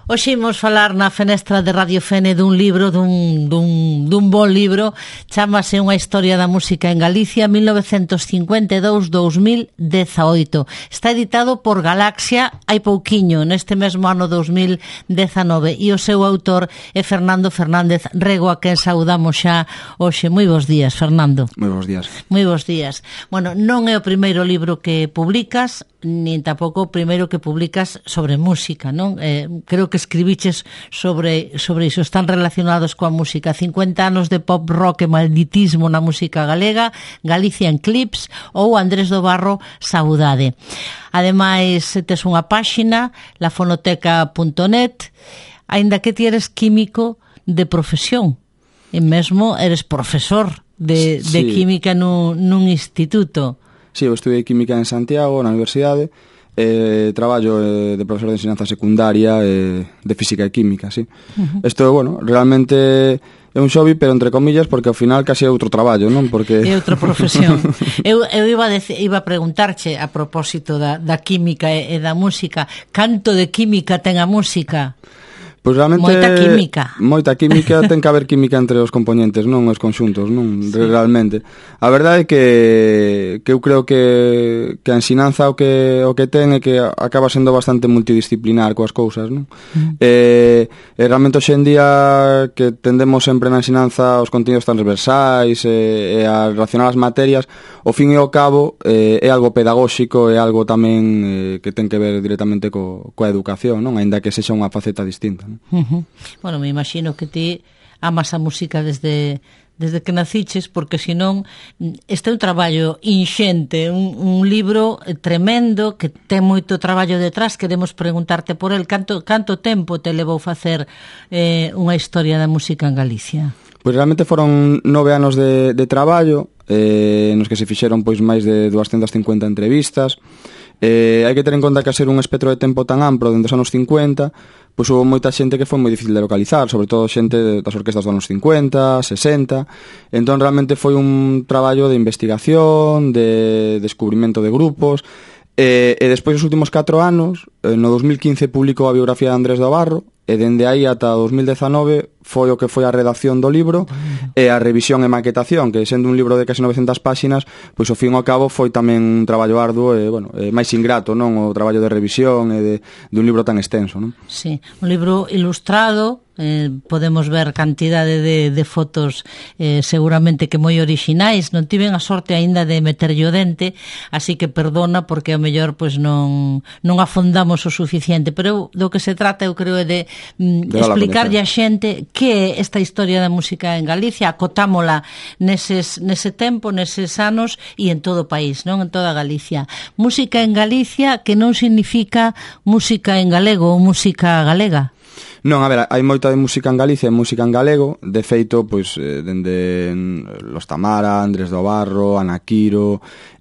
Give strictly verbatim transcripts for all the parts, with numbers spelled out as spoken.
Hoxe imos falar na fenestra de Radio Fene dun libro, dun, dun, dun bon libro, chamase Unha historia da música en Galicia, mil novecentos cincuenta e dous a dos mil dezaoito. Está editado por Galaxia hai pouquiño, neste mesmo ano dos mil dezanove, e o seu autor é Fernando Fernández Rego, a quen saudamos xa hoxe. Moi bons días, Fernando. Moi bons días. Moi bons días. Bueno, non é o primeiro libro que publicas, nin tampouco o primeiro que publicas sobre música, non? Eh, creo que escribiches sobre sobre iso, están relacionados coa música. cincuenta anos de pop rock e malditismo na música galega, Galicia en clips, ou Andrés do Barro, Saudade. Ademais, tes unha páxina, lafonoteca punto net, aínda que ti eres químico de profesión, e mesmo eres profesor de, de sí. química nun, nun instituto. Sí, eu estudei química en Santiago, na universidade, eh, traballo eh, de profesor de ensinanza secundaria, eh, de física e química, sí. Uh-huh. Isto, bueno, realmente é un hobby, pero entre comillas, porque ao final casi é outro traballo, non? Porque é outra profesión. eu, eu iba, a dec- iba a preguntarche a propósito da, da química e, e da música, canto de química ten a música? Pois realmente moita química. Moita química, ten que haber química entre os componentes, non os conxuntos, non? Sí. Realmente. A verdade é que que eu creo que que a ensinanza o que o que ten é que acaba sendo bastante multidisciplinar coas cousas, non? Mm. Eh, e realmente hoxe en día que tendemos sempre na ensinanza os contidos transversais e, e a relacionar as materias, ao fin e ao cabo eh, é algo pedagóxico, é algo tamén eh, que ten que ver directamente co, coa educación, non? Aínda que sexa unha faceta distinta, non? Uh-huh. Bueno, me imagino que ti amas a música desde desde que naciches, porque senón este é un traballo inxente, un, un libro tremendo que ten moito traballo detrás. Queremos preguntarte por el, canto, canto tempo te levou facer eh, unha historia da música en Galicia? Pois realmente foron nove anos de, de traballo, eh, nos que se fixeron pois máis de doscientas cincuenta entrevistas. Eh, hai que ter en conta que a ser un espectro de tempo tan amplo dentro dos anos cincuenta, pois houve moita xente que foi moi difícil de localizar, sobre todo xente das orquestas dos anos cincuenta, sesenta. Entón realmente foi un traballo de investigación, de descubrimento de grupos. E, e despois dos últimos catro anos, no dos mil quince publicou a biografía de Andrés do Barro, e dende aí ata dos mil dezanove foi o que foi a redacción do libro e a revisión e maquetación, que sendo un libro de casi novecentas páxinas, pois ao fin e ao cabo foi tamén un traballo arduo e, bueno, e máis ingrato, non? O traballo de revisión e de, de un libro tan extenso, non? Sí, un libro ilustrado, eh, podemos ver cantidade de, de fotos eh, seguramente que moi orixinais. Non tiven a sorte aínda de meterlle o dente, así que perdona porque ao mellor pois non, non afondamos o suficiente, pero eu, do que se trata eu creo é de mm, explicarlle a xente que é esta historia da música en Galicia, acotámola neses, nese tempo, neses anos e en todo o país, non? En toda Galicia. Música en Galicia que non significa música en galego ou música galega. Non, a ver, hai moita de música en Galicia e música en galego. De feito, pois, eh, dende Los Tamara, Andrés do Barro, Ana Quiro,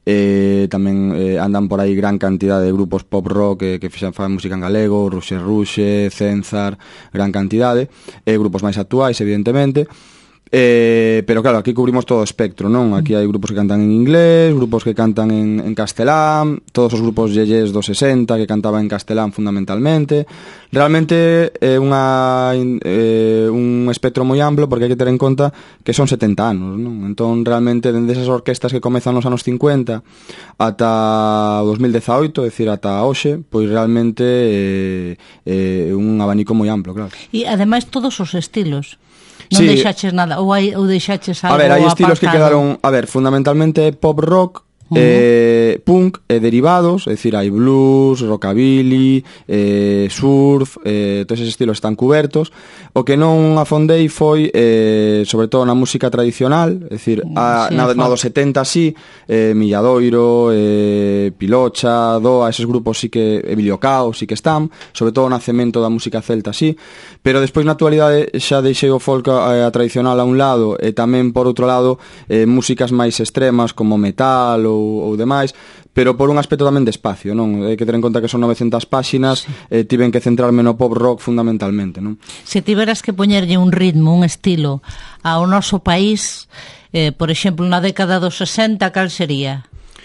eh, tamén eh, andan por aí gran cantidad de grupos pop rock que, que fixan fan música en galego, Ruxe Ruxe, Cenzar, gran cantidade, e eh, grupos máis actuais, evidentemente. Eh, pero claro, aquí cubrimos todo o espectro, non? Aquí hai grupos que cantan en inglés, grupos que cantan en, en castelán, todos os grupos yeyés dos sesenta que cantaban en castelán fundamentalmente. Realmente é unha, eh, un espectro moi amplo, porque hai que ter en conta que son setenta anos, non? Entón realmente dende esas orquestas que comezan nos anos cincuenta ata o dos mil dezaoito, é dicir, ata hoxe, pois realmente é eh, eh, un abanico moi amplo, claro. E ademais todos os estilos. Non sí. deixaches nada, ou, hai, ou deixaches algo apartado? A ver, hai estilos apartado que quedaron, a ver, fundamentalmente pop rock, uh-huh. eh, punk e derivados, é dicir, hai blues, rockabilly, eh, surf, eh, todos esos estilos están cubertos. O que non afondei foi eh, sobre todo na música tradicional, é dicir, a, sí, na, na dos setenta sí, eh, Milladoiro, eh, Pilocha, Doa, esos grupos sí que, Emilio Cao sí que están, sobre todo o nacemento da música celta sí, pero despois na actualidade xa deixei o folk a, a tradicional a un lado e tamén por outro lado eh, músicas máis extremas como metal ou, ou demais, pero por un aspecto tamén de espacio, non? Hai que ter en conta que son novecentas páxinas, sí. eh, tiven que centrarme no pop rock fundamentalmente, non? Se tiveras que poñerlle un ritmo, un estilo ao noso país, eh, por exemplo, na década dos sesenta, cal sería?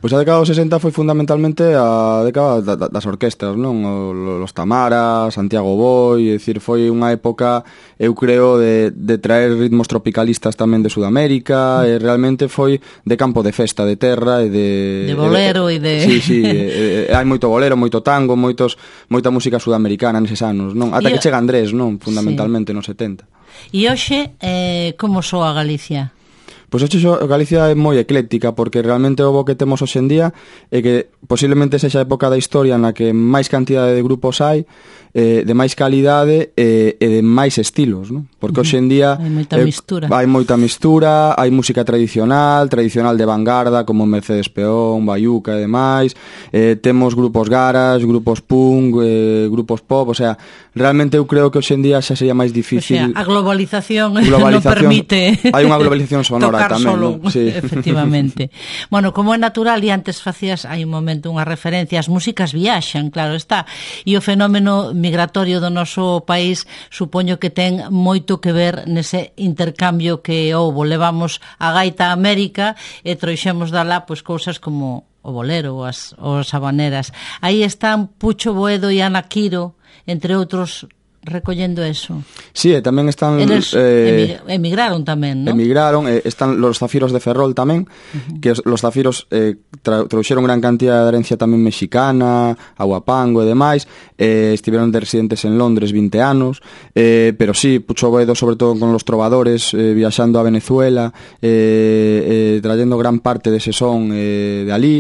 Pois a década dos sesenta foi fundamentalmente a década das orquestas, non? Los Tamara, Santiago Boi, é dicir, foi unha época, eu creo, de, de traer ritmos tropicalistas tamén de Sudamérica, mm. e realmente foi de campo de festa, de terra e de... De bolero e de... Sí, sí, e, e, hai moito bolero, moito tango, moitos, moita música sudamericana neses anos, non? Ata e... que chega Andrés, non? Fundamentalmente sí. Nos setenta. E hoxe, eh, como soa Galicia? Pois hoxe Galicia é moi ecléctica, porque realmente o bo que temos hoxe en día é que posiblemente sexa a época da historia na que máis cantidade de grupos hai, eh, de máis calidade e, e de máis estilos, non? Porque hoxe en día hai moita eh, mistura. Hai moita mistura, hai música tradicional, tradicional de vanguarda como Mercedes Peón, Baiuca e demais, eh, temos grupos garas, grupos punk, eh, grupos pop, o sea, realmente eu creo que hoxe en día xa sería máis difícil. O sea, a globalización, globalización non permite. Hai unha globalización sonora tamén, solo, ¿no? Sí. Efectivamente. Bueno, como é natural, e antes facías hai un momento unha referencia, as músicas viaxan, claro está, e o fenómeno migratorio do noso país supoño que ten moito que ver nese intercambio que houbo. Levamos a gaita a América e trouxemos dala pois cousas como o bolero ou as, as habaneras. Aí están Pucho Boedo e Ana Quiro, entre outros, recollendo eso. Sí, e tamén están... Eles eh, emigraron tamén, non? Emigraron, eh, están los Zafiros de Ferrol tamén, uh-huh. que los Zafiros eh, tra- trouxeron gran cantidad de herencia tamén mexicana, Aguapango e demais, eh, estiveron de residentes en Londres vinte anos, eh, pero sí, Pucho Boedo sobre todo con los trovadores, eh, viaxando a Venezuela, eh, eh, trayendo gran parte dese son eh, de alí,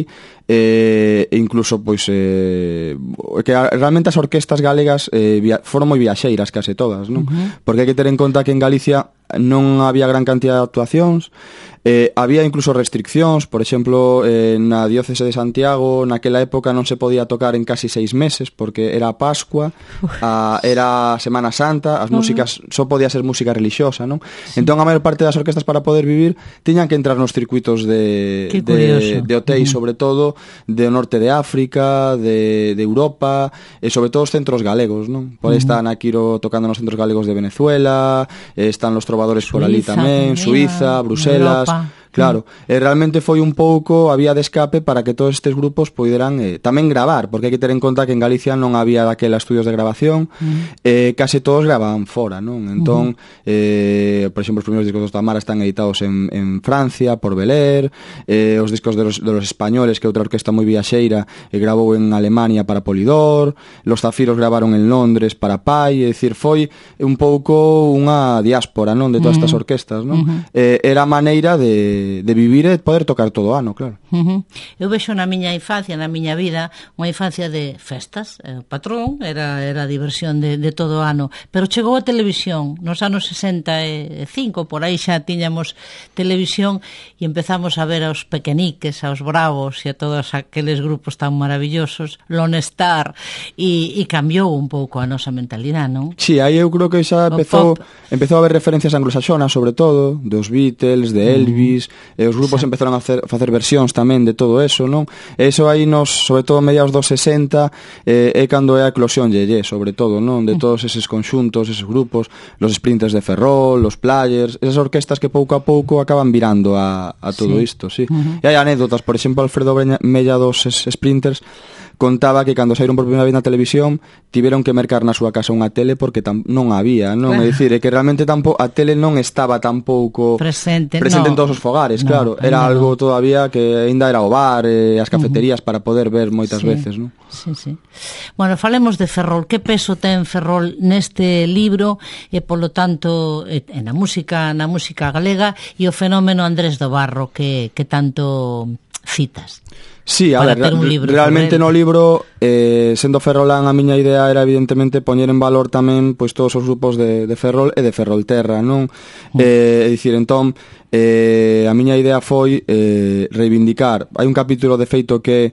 e eh, incluso pois eh, que realmente as orquestas galegas eh, via- foron moi viaxeiras case todas, non? Uh-huh. Porque hai que ter en conta que en Galicia non había gran cantidad de actuacións, eh, había incluso restriccións, por exemplo, eh, na diócese de Santiago naquela época non se podía tocar en casi seis meses porque era a Pascua, a, era Semana Santa, as músicas só podía ser música religiosa, non? Sí. Entón a maior parte das orquestas para poder vivir tiñan que entrar nos circuitos de, de, de hotéis, uh-huh. sobre todo do norte de África, de, de Europa e sobre todo os centros galegos, non? Por aí uh-huh. está Ana Quiro tocando nos centros galegos de Venezuela, eh, están los trovadores por ali tamén, Suiza, Bruselas, claro, e realmente foi un pouco a vía de escape para que todos estes grupos poideran eh, tamén gravar, porque hai que ter en conta que en Galicia non había daquela estudios de grabación, uh-huh. eh, case todos gravaban fora, non? Entón, uh-huh. eh, por exemplo, os primeiros discos dos Tamara están editados en, en Francia, por Beler, eh, os discos de los, de los españoles, que é outra orquesta moi viaxeira, eh, gravou en Alemania para Polydor, los Zafiros gravaron en Londres para Pai, é dicir, foi un pouco unha diáspora, non? De todas uh-huh. estas orquestas, non? Uh-huh. Eh, era a maneira de de vivir e poder tocar todo o ano, claro. Uh-huh. Eu vexo na miña infancia, na miña vida, unha infancia de festas, o patrón era, era a diversión de, de todo o ano, pero chegou a televisión nos anos sesenta e cinco, por aí xa tiñamos televisión e empezamos a ver aos pequeniques, aos bravos e a todos aqueles grupos tan maravillosos, Lone Star, e, e cambiou un pouco a nosa mentalidade, non? Sí, aí eu creo que xa empezou, empezou a haber referencias anglosaxonas, sobre todo, dos Beatles, de Elvis, uh-huh. e os grupos sí. empezaron a hacer, facer versións tamén de todo eso, non? E iso aí nos, sobre todo mediados dos sesenta, eh, é cando é a eclosión Yeye, sobre todo, non? De todos eses conxuntos, eses grupos, los Sprinters de Ferrol, los Players, esas orquestas que pouco a pouco acaban virando a, a todo sí. isto, sí. Uh-huh. E hai anécdotas, por exemplo, Alfredo Mella dos Sprinters contaba que cando saíron por primeira vez na televisión tiveron que mercar na súa casa unha tele porque tam, non había, non? Claro. É dicir, é que realmente tampouco a tele non estaba tampouco presente, presente no. en todos os fogares, no, claro, era no. algo todavía que aínda era o bar, eh, as cafeterías uh-huh. para poder ver moitas sí. veces, non? Sí, sí. Bueno, falemos de Ferrol. Que peso ten Ferrol neste libro e polo tanto en a música, na música galega e o fenómeno Andrés do Barro que que tanto citas? Sí, a ver, realmente no libro, eh, sendo ferrolán, a miña idea era evidentemente poñer en valor tamén pois todos os grupos de, de Ferrol e de Ferrolterra, non? Mm. Eh, é dicir, entón, eh, a miña idea foi eh, reivindicar, hai un capítulo de feito que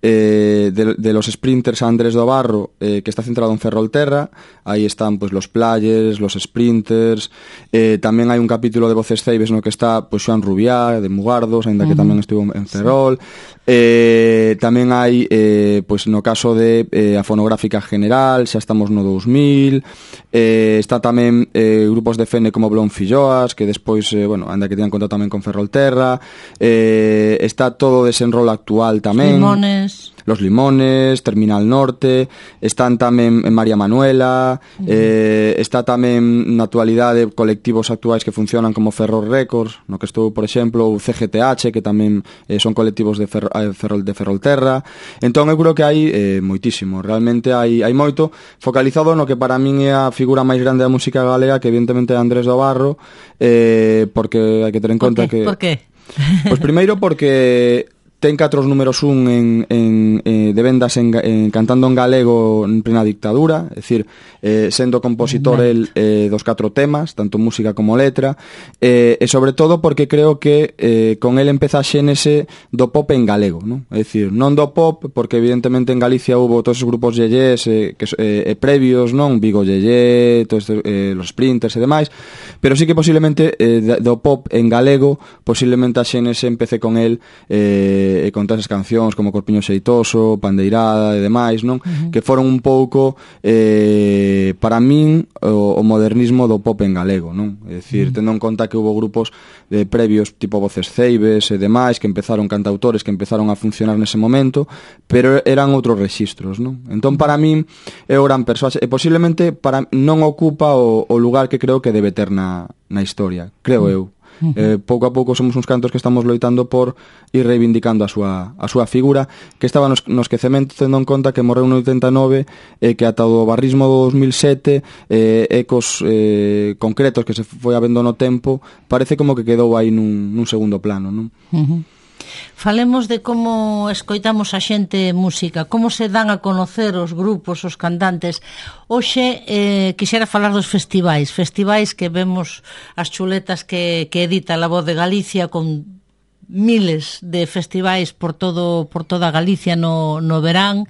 eh, de, de los sprinters a Andrés do Barro, eh, que está centrado en Ferrolterra. Aí están pues los players, los sprinters, eh, tamén hai un capítulo de Voces Ceibes no que está pues Xoan Rubiá de Mugardos, ainda que uh-huh. tamén estivo en Ferrol. Sí. Eh, tamén hai eh, pues no caso de eh, a fonográfica general, xa estamos no dous mil. Eh, está tamén eh, grupos de Fene como Blon Filloas, que despois, eh, bueno, anda que teñan contado tamén con Ferrolterra. Eh, está todo o desenrolo actual tamén. Limones. Los Limones, Terminal Norte, están tamén en María Manuela, uh-huh. eh, está tamén na actualidade colectivos actuais que funcionan como Ferrol Records, no que estou, por exemplo, o C G T H, que tamén eh, son colectivos de, Ferro, eh, Ferrol, de Ferrolterra. Entón eu creo que hai eh, moitísimo, realmente hai, hai moito focalizado no que para min é a figura máis grande da música galega, que evidentemente é Andrés do Barro, eh, porque hai que ter en conta que... Por qué? Pois primeiro porque... ten catro números un en, en, eh, de vendas en, en, cantando en galego en plena dictadura, é dicir, eh, sendo compositor el eh, dos catro temas, tanto música como letra, eh, e sobre todo porque creo que eh, con el empeza a xénese do pop en galego, non? É dicir, non do pop, porque evidentemente en Galicia hubo todos os grupos yeyés eh, que, eh, previos, non? Vigo Yeyé, todos eh, los Sprinters e demais, pero sí que posiblemente eh, do pop en galego, posiblemente a xénese empece con el eh, e con todas as cancións como Corpiño Xeitoso, Pandeirada e demais, non? Uh-huh. Que foron un pouco eh, para min o, o modernismo do pop en galego, non? É dicir, uh-huh. tendo en conta que hubo grupos de previos tipo Voces Ceibes e demais que empezaron, cantautores que empezaron a funcionar nese momento, pero eran outros rexistros, non? Entón para min é o gran persoaxe e posiblemente para non ocupa o, o lugar que creo que debe ter na, na historia, creo uh-huh. eu. Uh-huh. Eh, pouco a pouco somos uns cantos que estamos loitando por ir reivindicando a súa, a súa figura, que estaba no, no esquecemento, tendo en conta que morreu no oitenta e nove e eh, que ata o barrismo do dos mil sete eh, ecos eh, concretos que se foi habendo no tempo parece como que quedou aí nun, nun segundo plano, non? Uh-huh. Falemos de como escoitamos a xente música, como se dan a conocer os grupos, os cantantes. Hoxe eh, quixera falar dos festivais, festivais que vemos as chuletas que, que edita La Voz de Galicia con miles de festivais por todo por toda Galicia no, no verán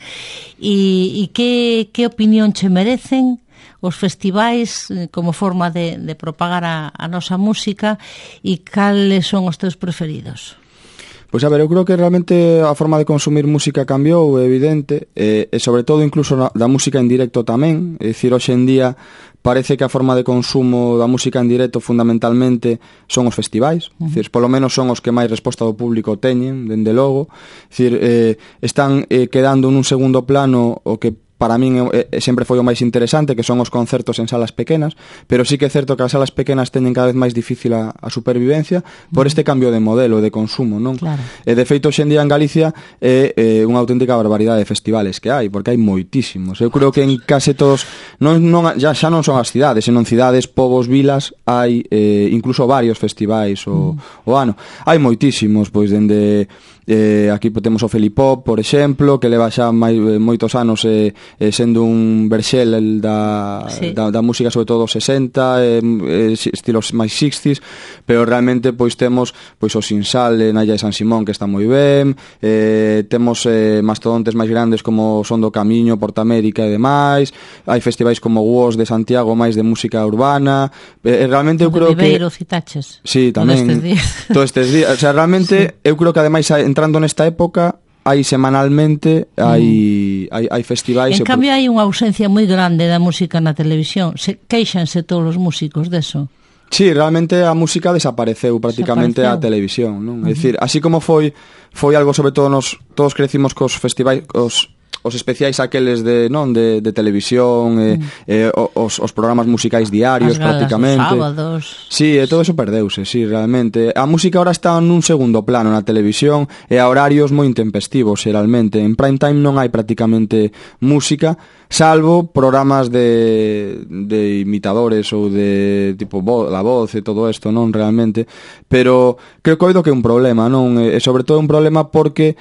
e, e que, que opinión che merecen os festivais como forma de, de propagar a, a nosa música e cales son os teus preferidos? Pois a ver, eu creo que realmente a forma de consumir música cambiou, é evidente, e, e sobre todo incluso na, da música en directo tamén, é dicir, hoxe en día parece que a forma de consumo da música en directo fundamentalmente son os festivais, uh-huh. é dicir, polo menos son os que máis resposta do público teñen, dende logo, é dicir, eh, están eh, quedando nun segundo plano o que para min eh, sempre foi o máis interesante, que son os concertos en salas pequenas, pero sí que é certo que as salas pequenas teñen cada vez máis difícil a, a supervivencia por este cambio de modelo de consumo, non? Claro. E de feito, hoxe en día en Galicia é eh, unha auténtica barbaridade de festivales que hai, porque hai moitísimos. Eu creo que en case todos, non, non, ya, xa non son as cidades, senón cidades, povos, vilas, hai eh, incluso varios festivais o, mm. o ano. Hai moitísimos, pois, dende... Eh, aquí temos o Felipop, por exemplo, que leva xa mai, moitos anos eh, eh, sendo un verxel da, sí. da, da música, sobre todo sesenta, eh, eh, estilos máis sixties, pero realmente pois temos pois o Sinsal en Aya de San Simón, que está moi ben, eh, temos eh, mastodontes máis grandes como Son do Camiño, Portamérica e demais, hai festivais como Guos de Santiago, máis de música urbana, eh, realmente eu creo que... Viveiro, citaches. Sí, tamén. Todos estes días. Todos estes días, o sea, realmente sí. Eu creo que ademais entrando nesta época hai semanalmente hai, mm. hai, hai festivais. En cambio hai unha ausencia moi grande da música na televisión. Se queixanse todos os músicos deso. Sí, realmente a música desapareceu prácticamente a televisión, non? Uh-huh. É dicir, así como foi foi algo sobre todo nos todos crecimos cos festivais, os os especiais aqueles de, non, de, de televisión, eh, mm. eh, os, os programas musicais diarios, galas, prácticamente. Os sábados. Sí, e todo eso perdeuse, sí, realmente. A música ahora está nun segundo plano na televisión e a horarios moi intempestivos, xeralmente. En prime time non hai prácticamente música, salvo programas de, de imitadores ou de tipo vo, La Voz e todo isto, non, realmente. Pero creo que oido que é un problema, non? E sobre todo un problema porque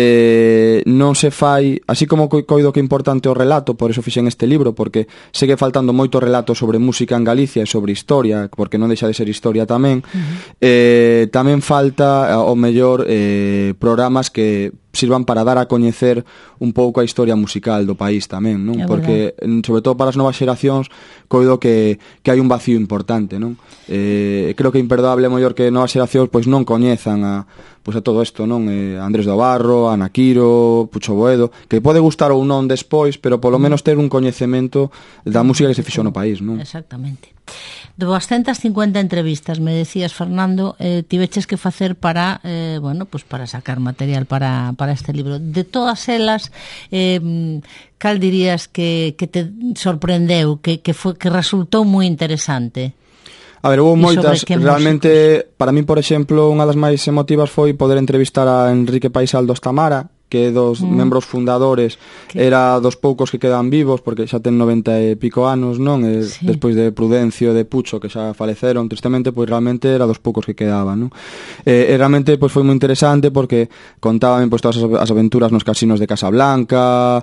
eh, non se fai, así como coido que é importante o relato, por eso fixen este libro, porque segue faltando moito relato sobre música en Galicia e sobre historia, porque non deixa de ser historia tamén. Uh-huh. eh, tamén falta, ao mellor, eh, programas que sirvan para dar a coñecer un pouco a historia musical do país tamén, non? Porque, sobre todo para as novas xeracións, coido que, que hai un vacío importante, non? Eh, creo que é imperdable mellor que novas xeracións pois non coñezan a, pois a todo isto, non? Eh, Andrés do Barro, Ana Quiro, Pucho Boedo, que pode gustar ou non despois, pero polo menos ter un coñecemento da música que se fixou no país, non? Exactamente. De doscientas cincuenta entrevistas, me decías, Fernando, eh, tiveches que facer para, eh, bueno, pues para sacar material para, para este libro. De todas elas, eh, cal dirías que, que te sorprendeu, que, que, foi, que resultou moi interesante? A ver, houve moitas, realmente, músicos? Para mí, por exemplo, unha das máis emotivas foi poder entrevistar a Enrique Paisal dos Tamara, que dos mm. membros fundadores que... era dos poucos que quedan vivos, porque xa ten noventa e pico anos, non? E sí. Despois de Prudencio e de Pucho, que xa faleceron, tristemente, pois realmente era dos poucos que quedaban, non? E, e realmente pois foi moi interesante porque contaban pois todas as aventuras nos casinos de Casablanca,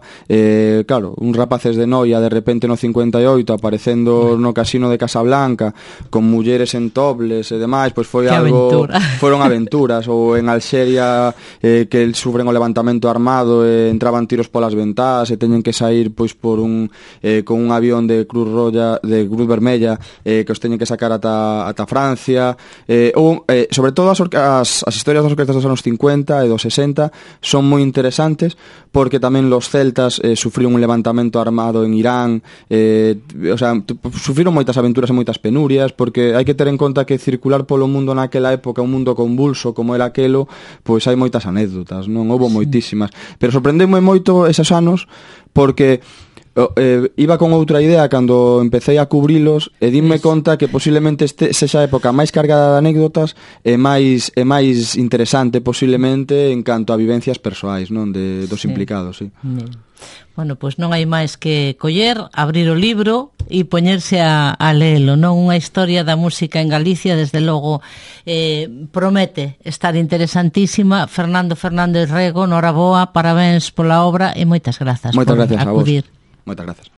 e claro, uns rapaces de Noia de repente no cincuenta e oito aparecendo no casino de Casablanca con mulleres en tobles e demais, pois foi que algo aventura. Foron aventuras, ou en Alxeria eh, que sufren o levantamento armado e entraban tiros polas ventás e teñen que sair pois por un eh, con un avión de Cruz Roja, de Cruz Vermella, eh, que os teñen que sacar ata, ata Francia, eh, ou, eh, sobre todo as, as, as historias das orquestas dos anos cincuenta e dos sesenta son moi interesantes porque tamén los celtas eh, sufriron un levantamento armado en Irán, eh, o sea, sufriron moitas aventuras e moitas penurias, porque hai que ter en conta que circular polo mundo naquela época, un mundo convulso como era aquelo, pois hai moitas anécdotas, non? Houve moitísimas. Pero sorprendeume moito esos anos porque eh, iba con outra idea cando empecé a cubrilos e dime conta que posiblemente este, esa época máis cargada de anécdotas e máis e máis interesante posiblemente en canto a vivencias persoais, non, de dos sí. implicados, sí. Mm. Bueno, pois non hai máis que coller, abrir o libro e poñerse a, a leelo, non? Unha historia da música en Galicia, desde logo, eh, promete estar interesantísima. Fernando Fernández Rego, noraboa, parabéns pola obra e moitas grazas moitas por gracias acudir. A vos. Moitas grazas.